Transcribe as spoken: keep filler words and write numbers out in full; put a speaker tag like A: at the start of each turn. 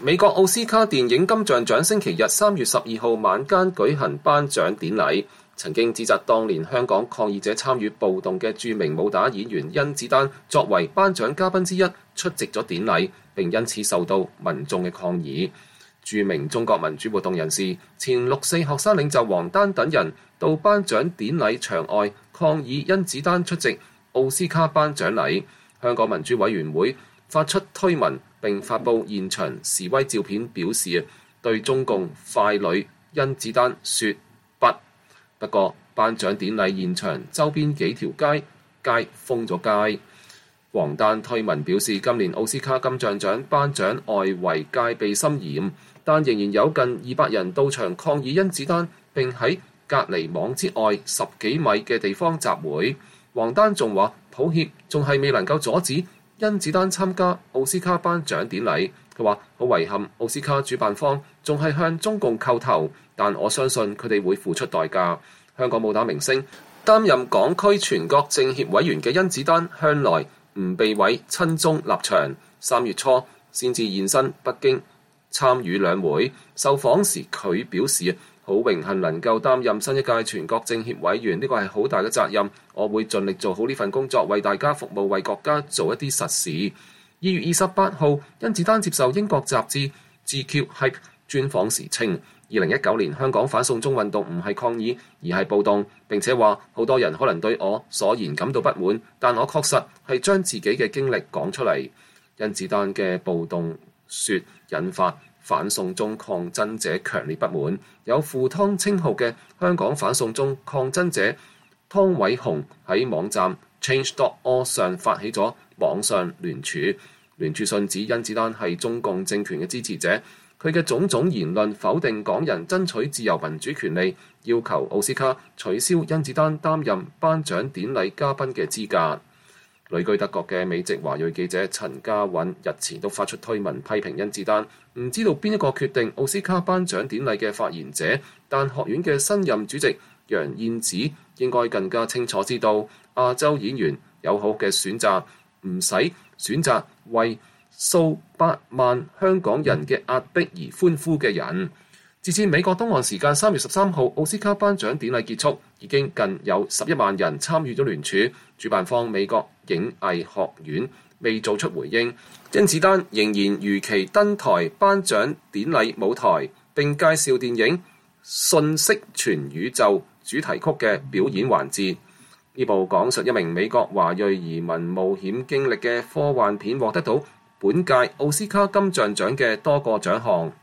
A: 美國奧斯卡電影金像獎星期日三月十二號晚間舉行頒獎典禮，曾經指責當年香港抗議者參與暴動嘅著名武打演員甄子丹作為頒獎嘉賓之一出席咗典禮，並因此受到民眾嘅抗議。著名中國民主活動人士、前六四學生領袖王丹等人到頒獎典禮場外抗議甄子丹出席奧斯卡頒獎禮。香港民主委員會發出推文並發布現場示威照片，表示對中共傀儡甄子丹說不。不過頒獎典禮現場周邊幾條街皆封咗街。王丹推文表示，今年奧斯卡金像獎頒獎外圍戒備森嚴，但仍然有近二百人到場抗議甄子丹，並喺隔離網之外十幾米嘅地方集會。王丹仲話抱歉，仲係未能夠阻止甄子丹參加奧斯卡頒獎典禮。佢話好遺憾，奧斯卡主辦方仲係向中共叩頭，但我相信佢哋會付出代價。香港武打明星、擔任港區全國政協委員嘅甄子丹向來唔避諱親中立場，三月初先至現身北京參與兩會。受訪時佢表示好榮幸能夠擔任新一屆全國政協委員，呢個係好大嘅責任，我會盡力做好呢份工作，為大家服務，為國家做一啲實事。二月二十八號，甄子丹接受英國雜誌 G Q Hype 專訪時稱，二零一九年香港反送中運動唔係抗議，而係暴動，並且話好多人可能對我所言感到不滿，但我確實係將自己嘅經歷講出嚟。甄子丹嘅暴動說引發反送中抗爭者強烈不滿，有赴湯稱號嘅香港反送中抗爭者湯偉雄喺網站 change dot org 上發起咗網上聯署，聯署信指甄子丹係中共政權嘅支持者，佢嘅種種言論否定港人爭取自由民主權利，要求奧斯卡取消甄子丹擔任頒獎典禮嘉賓嘅資格。旅居德國嘅美籍華裔記者陳家韻日前都發出推文批評甄子丹，唔知道邊一個決定奧斯卡頒獎典禮嘅發言者，但學院嘅新任主席楊燕子應該更加清楚知道亞洲演員有好嘅選擇，唔使選擇為數百萬香港人嘅壓迫而歡呼嘅人。截至美國東岸時間三月十三號，奧斯卡頒獎典禮結束，已經近有十一萬人參與咗聯署。主辦方美國影藝學院未做出回應。甄子丹仍然如期登台頒獎典禮舞台，並介紹電影《瞬息全宇宙》主題曲嘅表演環節。呢部講述一名美國華裔移民冒險經歷嘅科幻片，獲得到本屆奧斯卡金像獎嘅多個獎項。